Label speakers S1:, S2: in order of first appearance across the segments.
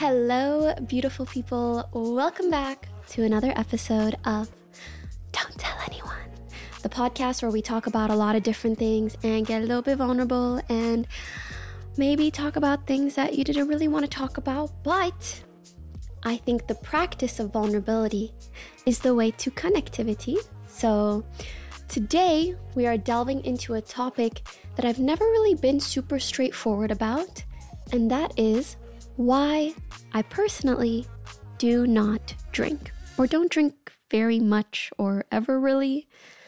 S1: Hello, beautiful people. Welcome back to another episode of Don't Tell Anyone, the podcast where we talk about a lot of different things and get a little bit vulnerable and maybe talk about things that you didn't really want to talk about. But I think the practice of vulnerability is the way to connectivity. So today we are delving into a topic that I've never really been super straightforward about, and that is why I personally do not drink, or don't drink very much or ever really.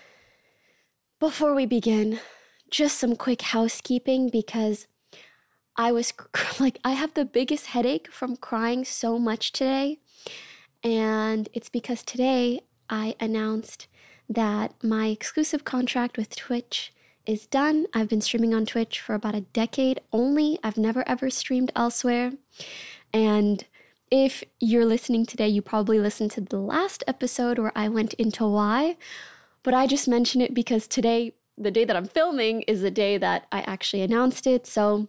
S1: Before we begin, just some quick housekeeping because I have the biggest headache from crying so much today. And it's because today I announced that my exclusive contract with Twitch is done. I've been streaming on Twitch for about a decade only. I've never ever streamed elsewhere. And if you're listening today, you probably listened to the last episode where I went into why. But I just mention it because today, the day that I'm filming, is the day that I actually announced it. So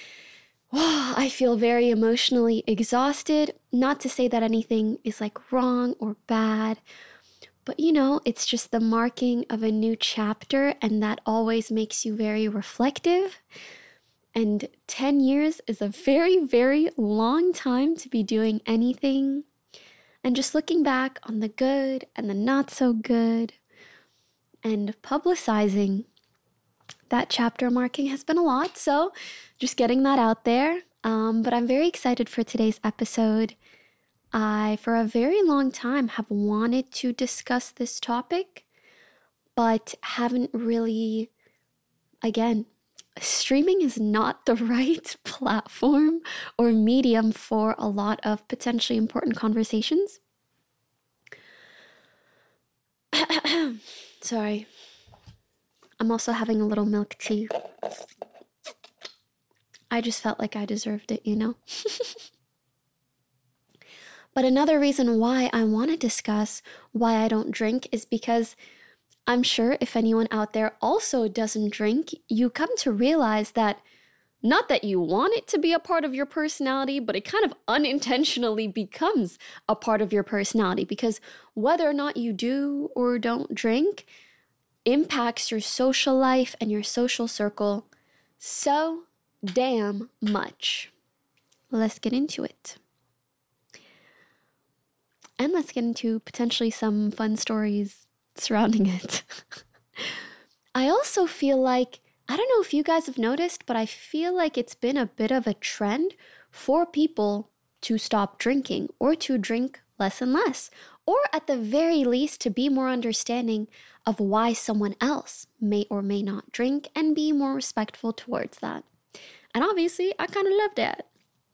S1: I feel very emotionally exhausted. Not to say that anything is wrong or bad, but it's just the marking of a new chapter, and that always makes you very reflective. And 10 years is a very, very long time to be doing anything. And just looking back on the good and the not so good and publicizing that chapter marking has been a lot. So just getting that out there. But I'm very excited for today's episode. I, for a very long time, have wanted to discuss this topic, but haven't really, again, streaming is not the right platform or medium for a lot of potentially important conversations. Sorry. I'm also having a little milk tea. I just felt like I deserved it, But another reason why I want to discuss why I don't drink is because I'm sure if anyone out there also doesn't drink, you come to realize that not that you want it to be a part of your personality, but it kind of unintentionally becomes a part of your personality, because whether or not you do or don't drink impacts your social life and your social circle so damn much. Let's get into it. And let's get into potentially some fun stories surrounding it. I also feel like, I don't know if you guys have noticed, but I feel like it's been a bit of a trend for people to stop drinking or to drink less and less, or at the very least to be more understanding of why someone else may or may not drink and be more respectful towards that. And obviously, I kind of love that.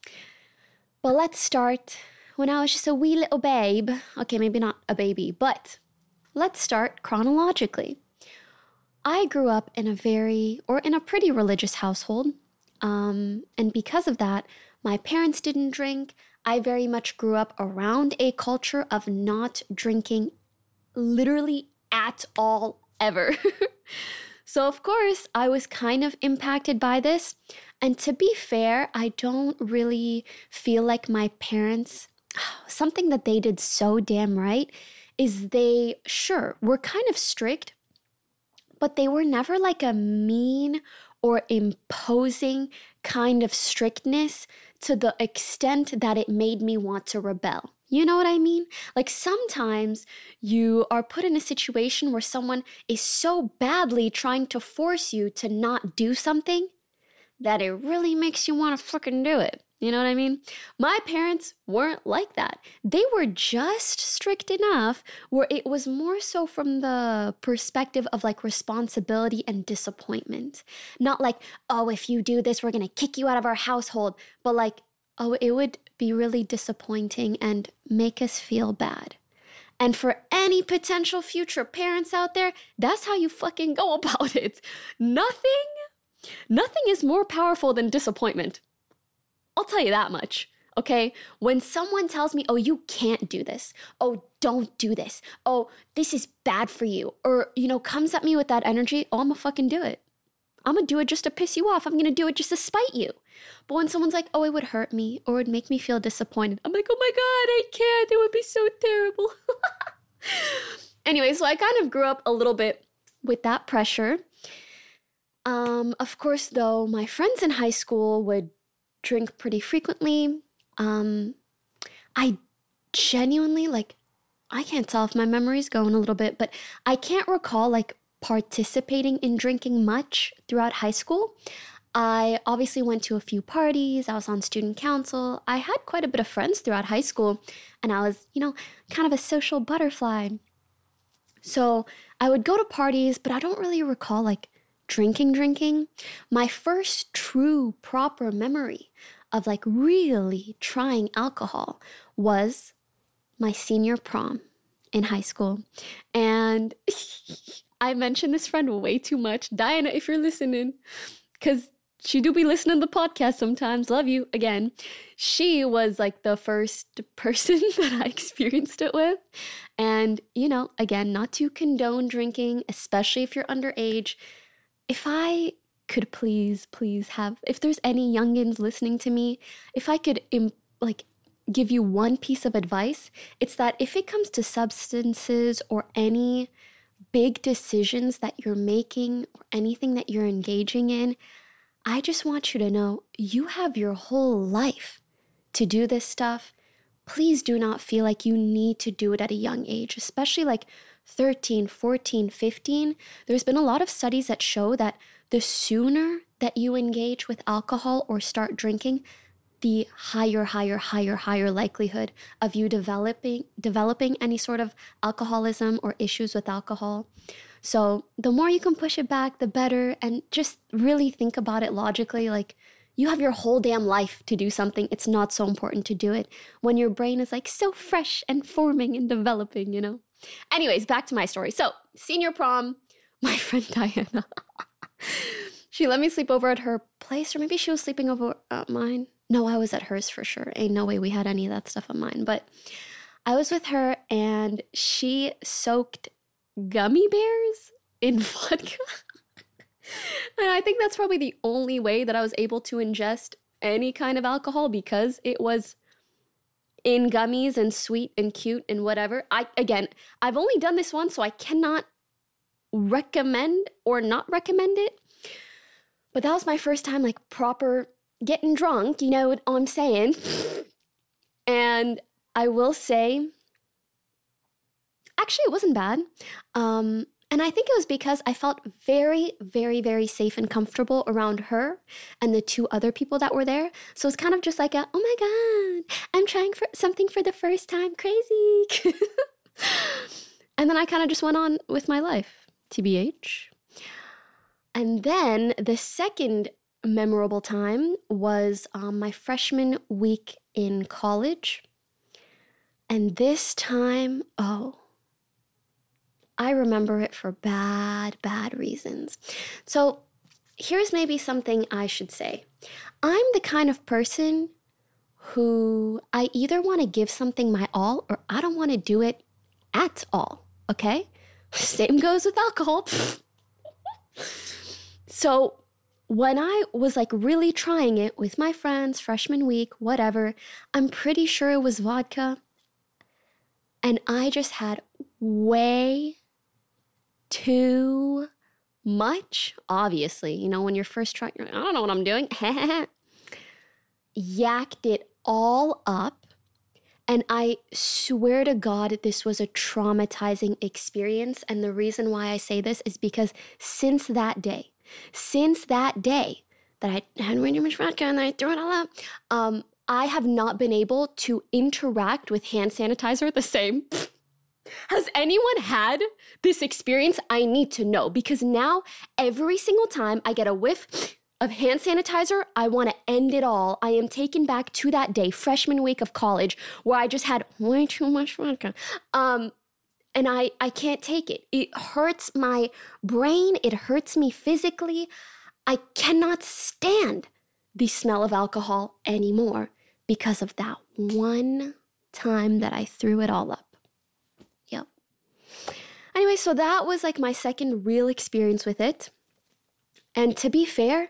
S1: But let's start when I was just a wee little babe. Okay, maybe not a baby, but let's start chronologically. I grew up in a pretty religious household. And because of that, my parents didn't drink. I very much grew up around a culture of not drinking literally at all, ever. So of course, I was kind of impacted by this. And to be fair, I don't really feel like my parents, something that they did so damn right is they, sure, were kind of strict, but they were never like a mean or imposing kind of strictness to the extent that it made me want to rebel. You know what I mean? Like sometimes you are put in a situation where someone is so badly trying to force you to not do something that it really makes you want to fucking do it. You know what I mean? My parents weren't like that. They were just strict enough where it was more so from the perspective of responsibility and disappointment. Not like, oh, if you do this, we're going to kick you out of our household. But oh, it would be really disappointing and make us feel bad. And for any potential future parents out there, that's how you fucking go about it. Nothing is more powerful than disappointment. I'll tell you that much, okay? When someone tells me, oh, you can't do this. Oh, don't do this. Oh, this is bad for you. Or, comes at me with that energy, oh, I'm gonna fucking do it. I'm going to do it just to piss you off. I'm going to do it just to spite you. But when someone's like, oh, it would hurt me or it would make me feel disappointed, I'm like, oh my God, I can't. It would be so terrible. Anyway, so I kind of grew up a little bit with that pressure. Of course, though, my friends in high school would drink pretty frequently. I genuinely, like, I can't tell if my memory's going a little bit, but I can't recall, like, participating in drinking much throughout high school. I obviously went to a few parties. I was on student council. I had quite a bit of friends throughout high school, and I was, kind of a social butterfly. So I would go to parties, but I don't really recall, like, drinking. My first true proper memory of, like, really trying alcohol was my senior prom in high school. And I mention this friend way too much. Diana, if you're listening, because she do be listening to the podcast sometimes. Love you again. She was like the first person that I experienced it with. And, again, not to condone drinking, especially if you're underage. If I could please have, if there's any youngins listening to me, if I could give you one piece of advice, it's that if it comes to substances or any big decisions that you're making or anything that you're engaging in, I just want you to know you have your whole life to do this stuff. Please do not feel like you need to do it at a young age, especially like 13, 14, 15. There's been a lot of studies that show that the sooner that you engage with alcohol or start drinking, the higher likelihood of you developing any sort of alcoholism or issues with alcohol. So the more you can push it back, the better. And just really think about it logically. Like, you have your whole damn life to do something. It's not so important to do it when your brain is like so fresh and forming and developing, Anyways, back to my story. So senior prom, my friend Diana, she let me sleep over at her place, or maybe she was sleeping over at mine. No, I was at hers for sure. Ain't no way we had any of that stuff on mine. But I was with her, and she soaked gummy bears in vodka. And I think that's probably the only way that I was able to ingest any kind of alcohol, because it was in gummies and sweet and cute and whatever. I've only done this once, so I cannot recommend or not recommend it. But that was my first time, like, proper getting drunk, you know what I'm saying? And I will say, actually, it wasn't bad. And I think it was because I felt very, very, very safe and comfortable around her and the two other people that were there. So it's kind of just like oh my God, I'm trying for something for the first time, crazy. And then I kind of just went on with my life, TBH. And then the second memorable time was my freshman week in college. And this time, I remember it for bad reasons. So here's maybe something I should say. I'm the kind of person who I either want to give something my all or I don't want to do it at all, okay? Same goes with alcohol. So when I was like really trying it with my friends, freshman week, whatever, I'm pretty sure it was vodka. And I just had way too much, obviously. When you're first trying, you're like, I don't know what I'm doing. Yacked it all up. And I swear to God, this was a traumatizing experience. And the reason why I say this is because since that day that I had way too much vodka and I threw it all out, I have not been able to interact with hand sanitizer the same. Has anyone had this experience? I need to know, because now every single time I get a whiff of hand sanitizer, I want to end it all. I am taken back to that day, freshman week of college, where I just had way too much vodka. And I can't take it. It hurts my brain. It hurts me physically. I cannot stand the smell of alcohol anymore because of that one time that I threw it all up. Yep. Anyway, so that was like my second real experience with it. And to be fair,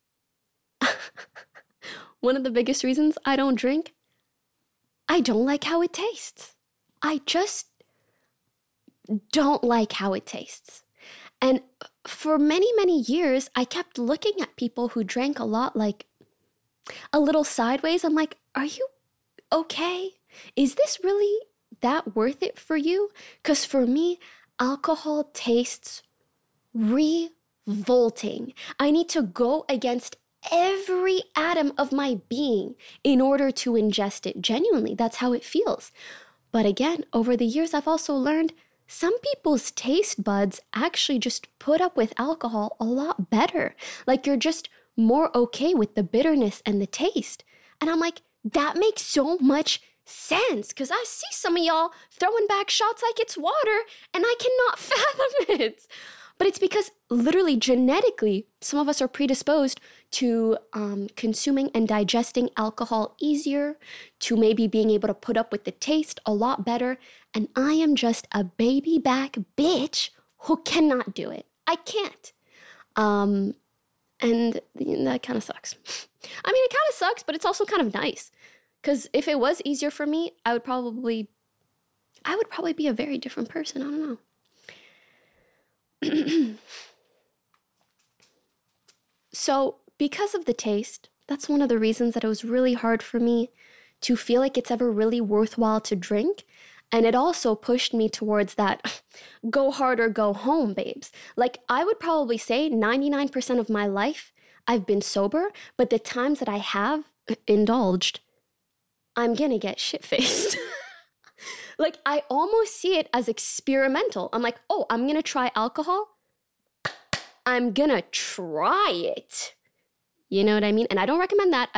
S1: one of the biggest reasons I don't drink, I don't like how it tastes. I just don't like how it tastes. And for many, many years, I kept looking at people who drank a lot, like a little sideways. I'm like, are you okay? Is this really that worth it for you? Because for me, alcohol tastes revolting. I need to go against every atom of my being in order to ingest it. Genuinely, that's how it feels. But again, over the years, I've also learned some people's taste buds actually just put up with alcohol a lot better. Like you're just more okay with the bitterness and the taste. And I'm like, that makes so much sense, because I see some of y'all throwing back shots like it's water and I cannot fathom it. But it's because literally genetically, some of us are predisposed to consuming and digesting alcohol easier, to maybe being able to put up with the taste a lot better. And I am just a baby back bitch who cannot do it. I can't. And that kind of sucks. I mean, it kind of sucks, but it's also kind of nice. Because if it was easier for me, I would probably be a very different person. I don't know. So because of the taste, that's one of the reasons that it was really hard for me to feel like it's ever really worthwhile to drink. And it also pushed me towards that go hard or go home, babes. Like I would probably say 99% of my life I've been sober, but the times that I have indulged, I'm gonna get shit-faced. Like I almost see it as experimental. I'm like, oh, I'm gonna try alcohol. I'm gonna try it. You know what I mean? And I don't recommend that.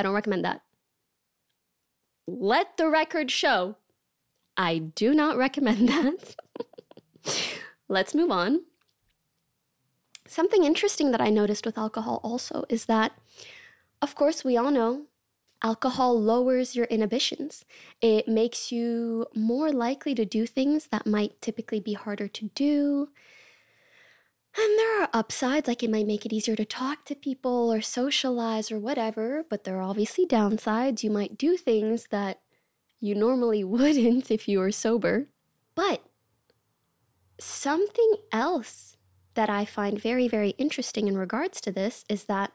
S1: Let the record show, I do not recommend that. Let's move on. Something interesting that I noticed with alcohol also is that, of course, we all know alcohol lowers your inhibitions. It makes you more likely to do things that might typically be harder to do. And there are upsides, like it might make it easier to talk to people or socialize or whatever, but there are obviously downsides. You might do things that you normally wouldn't if you were sober. But something else that I find very, very interesting in regards to this is that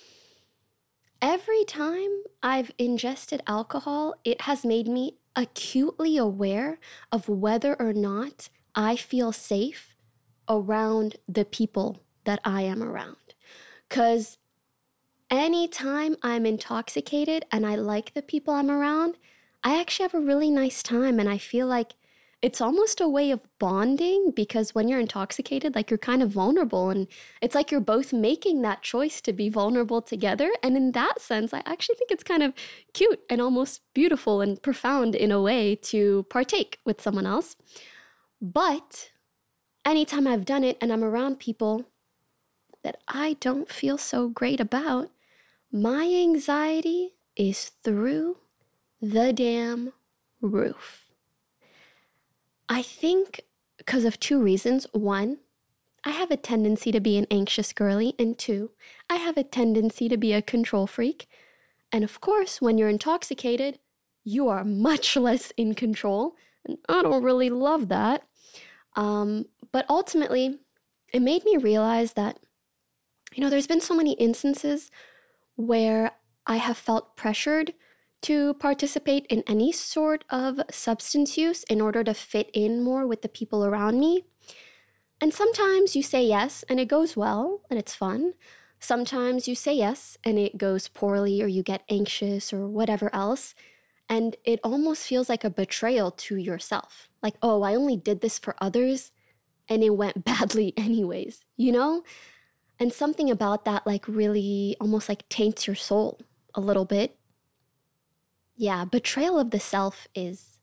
S1: every time I've ingested alcohol, it has made me acutely aware of whether or not I feel safe around the people that I am around. Because anytime I'm intoxicated and I like the people I'm around, I actually have a really nice time, and I feel like it's almost a way of bonding, because when you're intoxicated, like you're kind of vulnerable, and it's like you're both making that choice to be vulnerable together. And in that sense, I actually think it's kind of cute and almost beautiful and profound in a way to partake with someone else. But anytime I've done it and I'm around people that I don't feel so great about, my anxiety is through the damn roof. I think because of two reasons. One, I have a tendency to be an anxious girly. And two, I have a tendency to be a control freak. And of course, when you're intoxicated, you are much less in control. And I don't really love that. But ultimately, it made me realize that, there's been so many instances where I have felt pressured to participate in any sort of substance use in order to fit in more with the people around me. And sometimes you say yes and it goes well and it's fun. Sometimes you say yes and it goes poorly, or you get anxious or whatever else. And it almost feels like a betrayal to yourself. Like, oh, I only did this for others and it went badly anyways, And something about that really almost taints your soul a little bit. Yeah, betrayal of the self is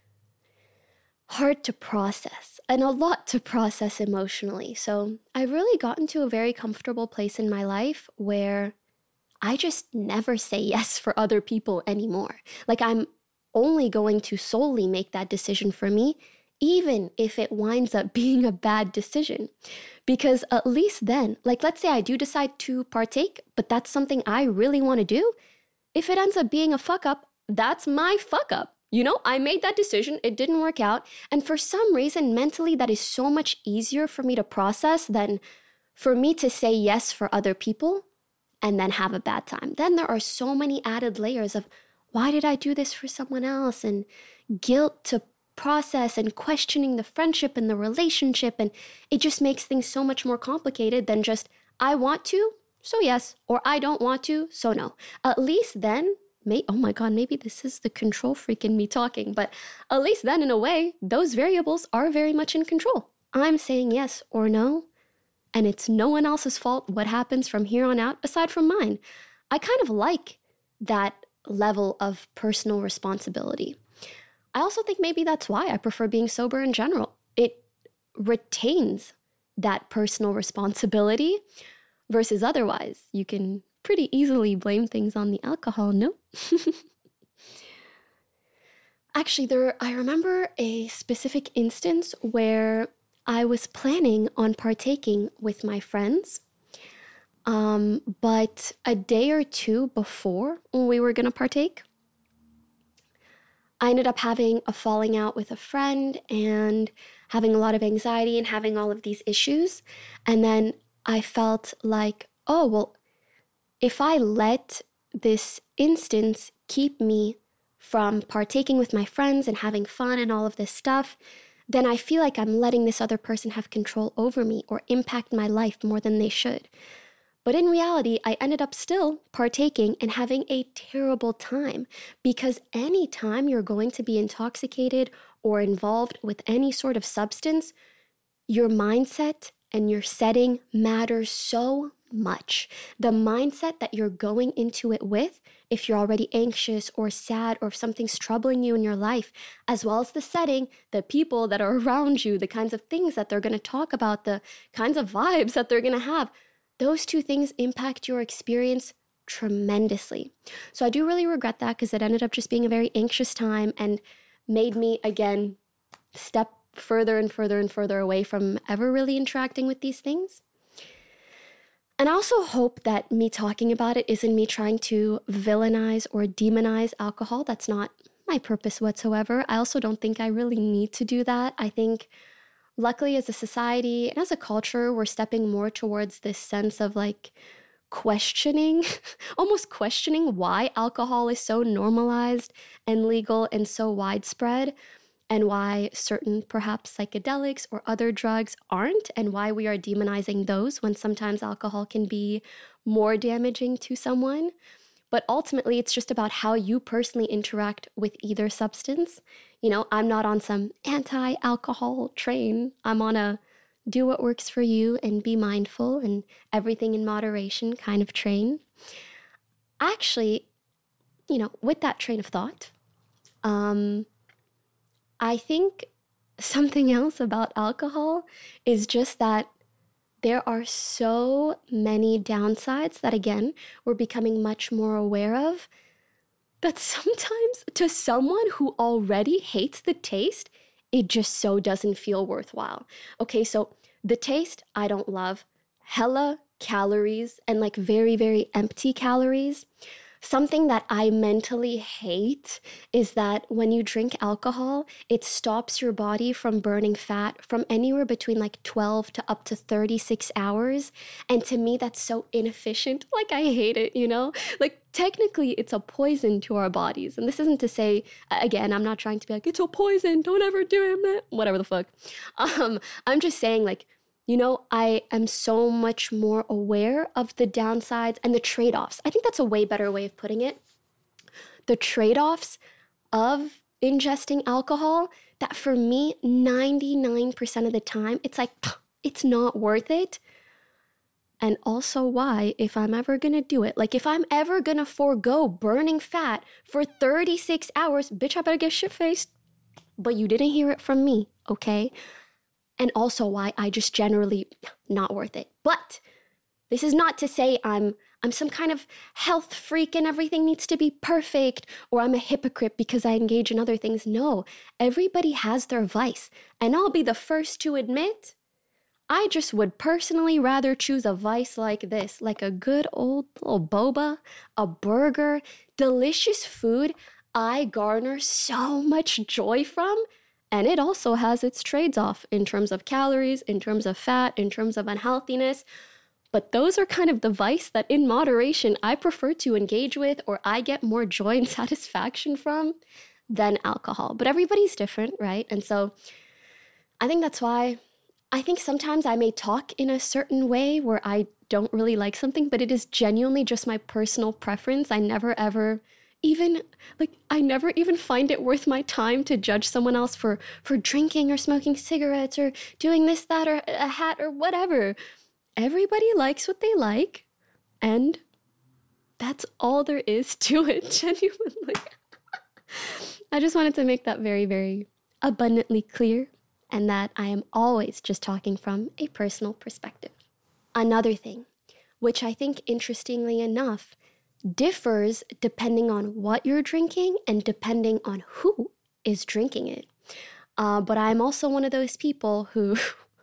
S1: hard to process and a lot to process emotionally. So I've really gotten to a very comfortable place in my life where I just never say yes for other people anymore. I'm only going to solely make that decision for me even if it winds up being a bad decision. Because at least then, like let's say I do decide to partake, but that's something I really want to do. If it ends up being a fuck up, that's my fuck up. You know, I made that decision, it didn't work out. And for some reason, mentally, that is so much easier for me to process than for me to say yes for other people and then have a bad time. Then there are so many added layers of why did I do this for someone else, and guilt to process, and questioning the friendship and the relationship. And it just makes things so much more complicated than just I want to, so yes, or I don't want to, so no. At least then, oh my God, maybe this is the control freak in me talking, but at least then in a way, those variables are very much in control. I'm saying yes or no, and it's no one else's fault what happens from here on out aside from mine. I kind of like that level of personal responsibility. I also think maybe that's why I prefer being sober in general. It retains that personal responsibility versus otherwise. You can pretty easily blame things on the alcohol, no? Actually, I remember a specific instance where I was planning on partaking with my friends, but a day or two before we were going to partake, I ended up having a falling out with a friend and having a lot of anxiety and having all of these issues. And then I felt like, oh, well, if I let this instance keep me from partaking with my friends and having fun and all of this stuff, then I feel like I'm letting this other person have control over me or impact my life more than they should. But in reality, I ended up still partaking and having a terrible time, because any time you're going to be intoxicated or involved with any sort of substance, your mindset and your setting matters so much. The mindset that you're going into it with, if you're already anxious or sad or if something's troubling you in your life, as well as the setting, the people that are around you, the kinds of things that they're going to talk about, the kinds of vibes that they're going to have, those two things impact your experience tremendously. So I do really regret that, because it ended up just being a very anxious time and made me, again, step further and further and further away from ever really interacting with these things. And I also hope that me talking about it isn't me trying to villainize or demonize alcohol. That's not my purpose whatsoever. I also don't think I really need to do that. I think luckily as a society and as a culture, we're stepping more towards this sense of like questioning, almost questioning why alcohol is so normalized and legal and so widespread, and why certain perhaps psychedelics or other drugs aren't, and why we are demonizing those when sometimes alcohol can be more damaging to someone. But ultimately, it's just about how you personally interact with either substance. You know, I'm not on some anti-alcohol train. I'm on a do what works for you and be mindful and everything in moderation kind of train. Actually, you know, with that train of thought, I think something else about alcohol is just that there are so many downsides that, again, we're becoming much more aware of, that sometimes to someone who already hates the taste, it just so doesn't feel worthwhile. Okay, so the taste, I don't love. Hella calories and like very, very empty calories. Something that I mentally hate is that when you drink alcohol, it stops your body from burning fat from anywhere between like 12 to up to 36 hours. And to me, that's so inefficient. Like, I hate it, you know? Like, technically, it's a poison to our bodies. And this isn't to say, again, I'm not trying to be like, it's a poison, don't ever do it, whatever the fuck. I'm just saying, like, you know, I am so much more aware of the downsides and the trade-offs. I think that's a way better way of putting it. The trade-offs of ingesting alcohol, that for me, 99% of the time, it's like, it's not worth it. And also why, if I'm ever going to do it, like if I'm ever going to forego burning fat for 36 hours, bitch, I better get shit-faced. But you didn't hear it from me, okay? And also why I just generally not worth it. But this is not to say I'm I'm some kind of health freak and everything needs to be perfect, or I'm a hypocrite because I engage in other things. No, everybody has their vice. And I'll be the first to admit, I just would personally rather choose a vice like this, like a good old little boba, a burger, delicious food I garner so much joy from. And it also has its trades off in terms of calories, in terms of fat, in terms of unhealthiness. But those are kind of the vice that in moderation I prefer to engage with, or I get more joy and satisfaction from than alcohol. But everybody's different, right? And so I think that's why I think sometimes I may talk in a certain way where I don't really like something, but it is genuinely just my personal preference. I never even find it worth my time to judge someone else for drinking or smoking cigarettes or doing this, that, or a hat or whatever. Everybody likes what they like, and that's all there is to it, genuinely. I just wanted to make that very, very abundantly clear, and that I am always just talking from a personal perspective. Another thing, which I think, interestingly enough, differs depending on what you're drinking and depending on who is drinking it. But I'm also one of those people who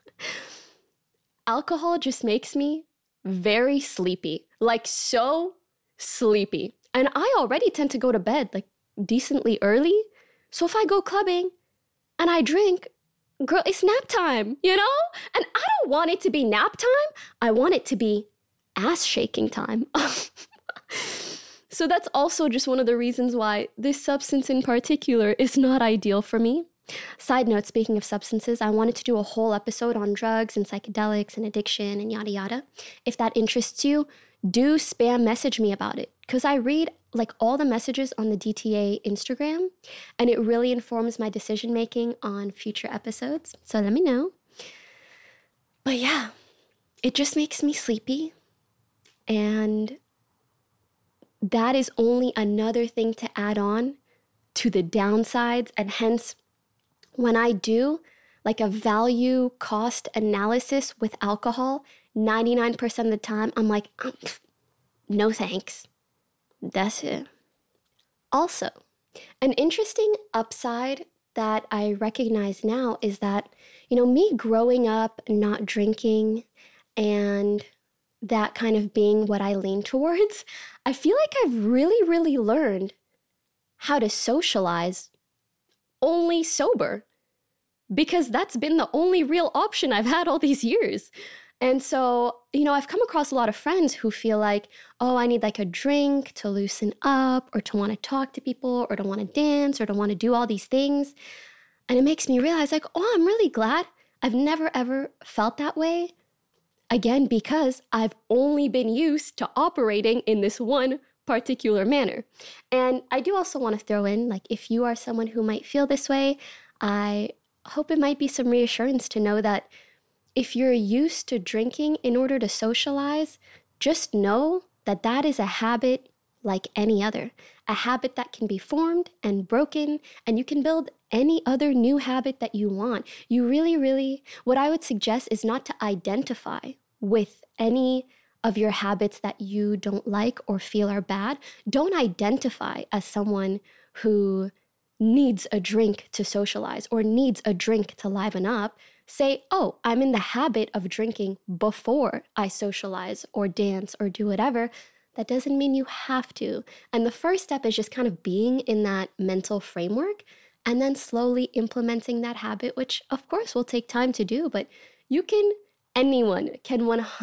S1: alcohol just makes me very sleepy, like so sleepy. And I already tend to go to bed like decently early. So if I go clubbing and I drink, girl, it's nap time, you know? And I don't want it to be nap time. I want it to be ass shaking time. So that's also just one of the reasons why this substance in particular is not ideal for me. Side note, speaking of substances, I wanted to do a whole episode on drugs and psychedelics and addiction and yada yada. If that interests you, do spam message me about it, because I read like all the messages on the DTA Instagram, and it really informs my decision making on future episodes. So let me know. But yeah, it just makes me sleepy, and that is only another thing to add on to the downsides. And hence, when I do like a value cost analysis with alcohol, 99% of the time, I'm like, no thanks. That's it. Also, an interesting upside that I recognize now is that, you know, me growing up not drinking and that kind of being what I lean towards, I feel like I've really, really learned how to socialize only sober, because that's been the only real option I've had all these years. And so, you know, I've come across a lot of friends who feel like, oh, I need like a drink to loosen up, or to want to talk to people, or to want to dance, or to want to do all these things. And it makes me realize like, oh, I'm really glad I've never ever felt that way. Again, because I've only been used to operating in this one particular manner. And I do also want to throw in, like, if you are someone who might feel this way, I hope it might be some reassurance to know that if you're used to drinking in order to socialize, just know that that is a habit like any other, a habit that can be formed and broken, and you can build any other new habit that you want. You really, what I would suggest is not to identify with any of your habits that you don't like or feel are bad. Don't identify as someone who needs a drink to socialize or needs a drink to liven up. Say, oh, I'm in the habit of drinking before I socialize or dance or do whatever. That doesn't mean you have to. And the first step is just kind of being in that mental framework and then slowly implementing that habit, which of course will take time to do, but anyone can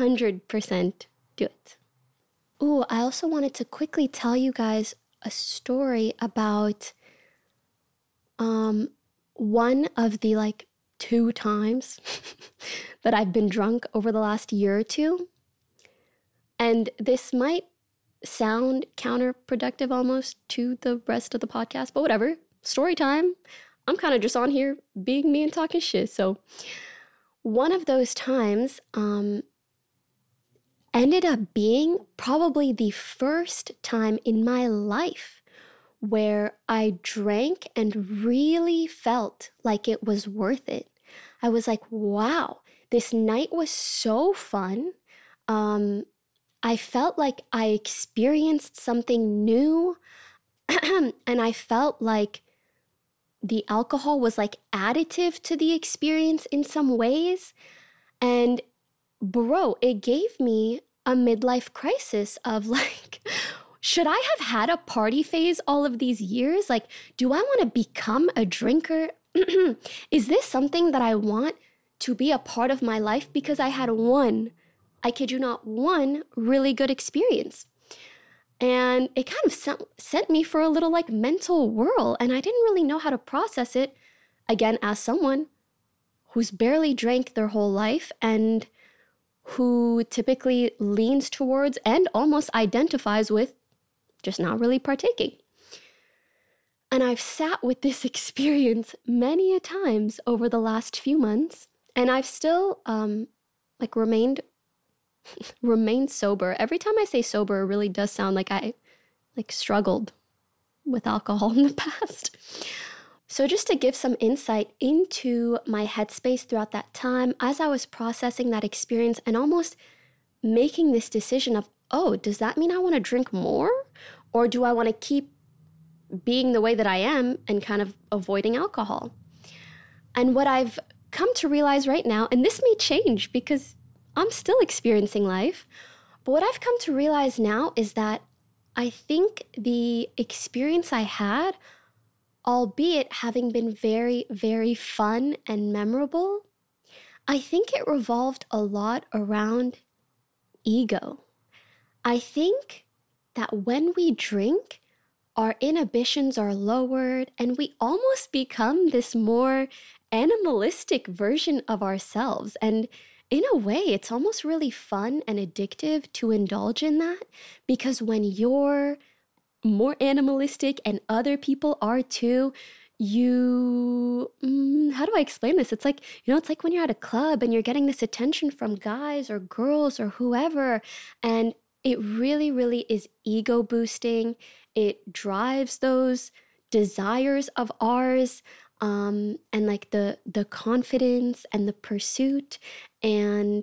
S1: 100% do it. Ooh, I also wanted to quickly tell you guys a story about one of the like 2 times that I've been drunk over the last year or two. And this might sound counterproductive almost to the rest of the podcast, but whatever. Story time. I'm kind of just on here being me and talking shit. So one of those times ended up being probably the first time in my life where I drank and really felt like it was worth it. I was like, wow, this night was so fun. I felt like I experienced something new and I felt like the alcohol was like additive to the experience in some ways. And bro, it gave me a midlife crisis of like, should I have had a party phase all of these years? Like, do I want to become a drinker? Is this something that I want to be a part of my life? Because I had one, I kid you not, one really good experience. And it kind of sent me for a little like mental whirl, and I didn't really know how to process it, again, as someone who's barely drank their whole life and who typically leans towards and almost identifies with just not really partaking. And I've sat with this experience many a times over the last few months, and I've still remained sober. Every time I say sober, it really does sound like I struggled with alcohol in the past. So just to give some insight into my headspace throughout that time, as I was processing that experience and almost making this decision of, oh, does that mean I want to drink more? Or do I want to keep being the way that I am and kind of avoiding alcohol? And what I've come to realize right now, and this may change because I'm still experiencing life, but what I've come to realize now is that I think the experience I had, albeit having been very, very fun and memorable, I think it revolved a lot around ego. I think that when we drink, our inhibitions are lowered and we almost become this more animalistic version of ourselves. And in a way, it's almost really fun and addictive to indulge in that, because when you're more animalistic and other people are too, you, how do I explain this? It's like, it's like when you're at a club and you're getting this attention from guys or girls or whoever, and it really, really is ego boosting. It drives those desires of ours, and like the confidence and the pursuit. And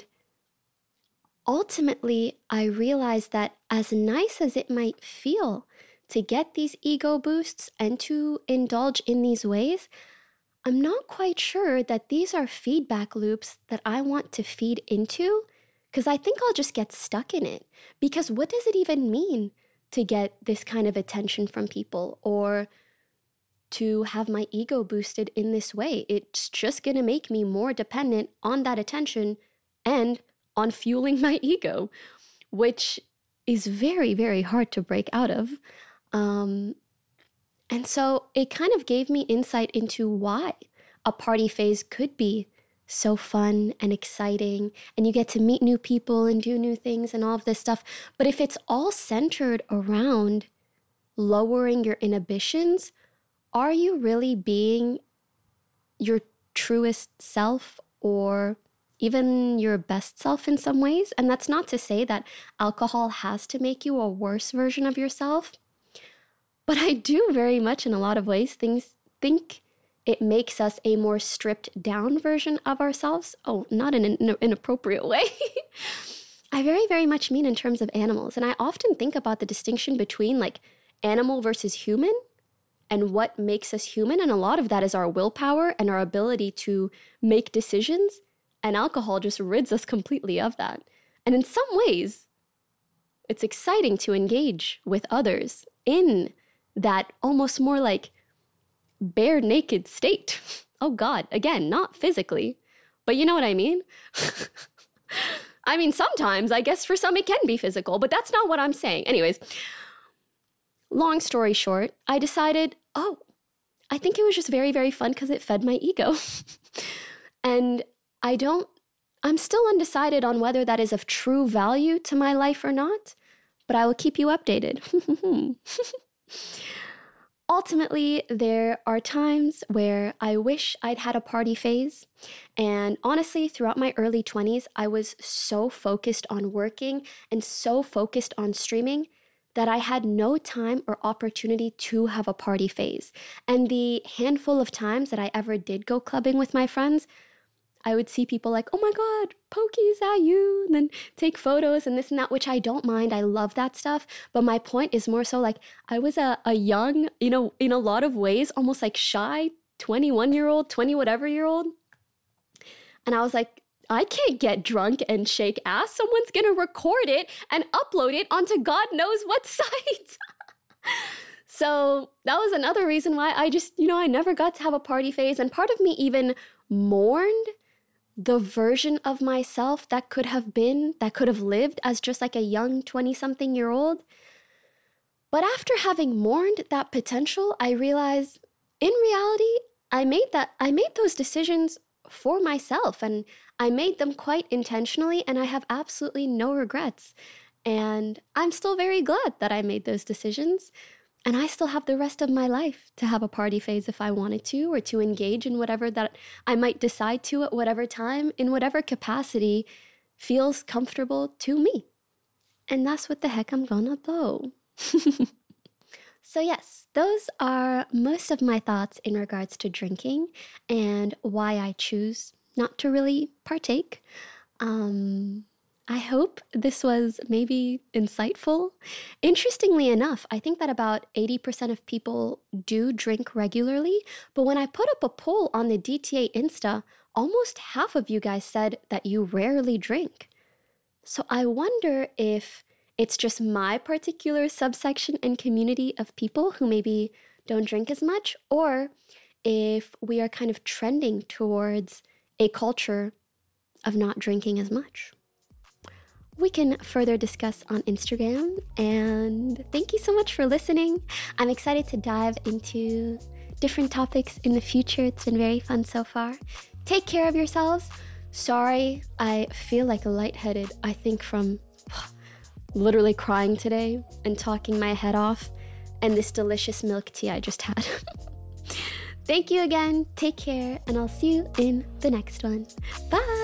S1: ultimately, I realized that as nice as it might feel to get these ego boosts and to indulge in these ways, I'm not quite sure that these are feedback loops that I want to feed into, because I think I'll just get stuck in it. Because what does it even mean to get this kind of attention from people, or to have my ego boosted in this way? It's just going to make me more dependent on that attention and on fueling my ego, which is very, very hard to break out of. And so it kind of gave me insight into why a party phase could be so fun and exciting, and you get to meet new people and do new things and all of this stuff. But if it's all centered around lowering your inhibitions, are you really being your truest self or even your best self in some ways? And that's not to say that alcohol has to make you a worse version of yourself, but I do very much in a lot of ways think it makes us a more stripped down version of ourselves. Oh, not in an inappropriate way. I very, very much mean in terms of animals. And I often think about the distinction between like animal versus human and what makes us human. And a lot of that is our willpower and our ability to make decisions. And alcohol just rids us completely of that. And in some ways, it's exciting to engage with others in that almost more like bare naked state. Oh God, again, not physically, but you know what I mean? I mean, sometimes, I guess for some it can be physical, but that's not what I'm saying. Anyways, long story short, I decided, I think it was just very, very fun because it fed my ego. And I'm still undecided on whether that is of true value to my life or not, but I will keep you updated. Ultimately, there are times where I wish I'd had a party phase. And honestly, throughout my early 20s, I was so focused on working and so focused on streaming that I had no time or opportunity to have a party phase. And the handful of times that I ever did go clubbing with my friends, I would see people like, oh my God, Pokey, is that you? And then take photos and this and that, which I don't mind. I love that stuff. But my point is more so like I was a young, in a lot of ways, almost like shy 21-year-old, 20 whatever year old. And I was like, I can't get drunk and shake ass. Someone's going to record it and upload it onto God knows what site. So that was another reason why I just, I never got to have a party phase. And part of me even mourned the version of myself that could have lived as just like a young 20-something-year-old. But after having mourned that potential, I realized in reality, I made those decisions for myself, and I made them quite intentionally, and I have absolutely no regrets. And I'm still very glad that I made those decisions. And I still have the rest of my life to have a party phase if I wanted to, or to engage in whatever that I might decide to at whatever time, in whatever capacity feels comfortable to me. And that's what the heck I'm gonna do. So yes, those are most of my thoughts in regards to drinking and why I choose not to really partake. I hope this was maybe insightful. Interestingly enough, I think that about 80% of people do drink regularly, but when I put up a poll on the DTA Insta, almost half of you guys said that you rarely drink. So I wonder if it's just my particular subsection and community of people who maybe don't drink as much, or if we are kind of trending towards a culture of not drinking as much. We can further discuss on Instagram, and thank you so much for listening. I'm excited to dive into different topics in the future. It's been very fun so far. Take care of yourselves. Sorry, I feel like lightheaded, I think from literally crying today and talking my head off, and this delicious milk tea I just had. Thank you again, take care, and I'll see you in the next one. Bye!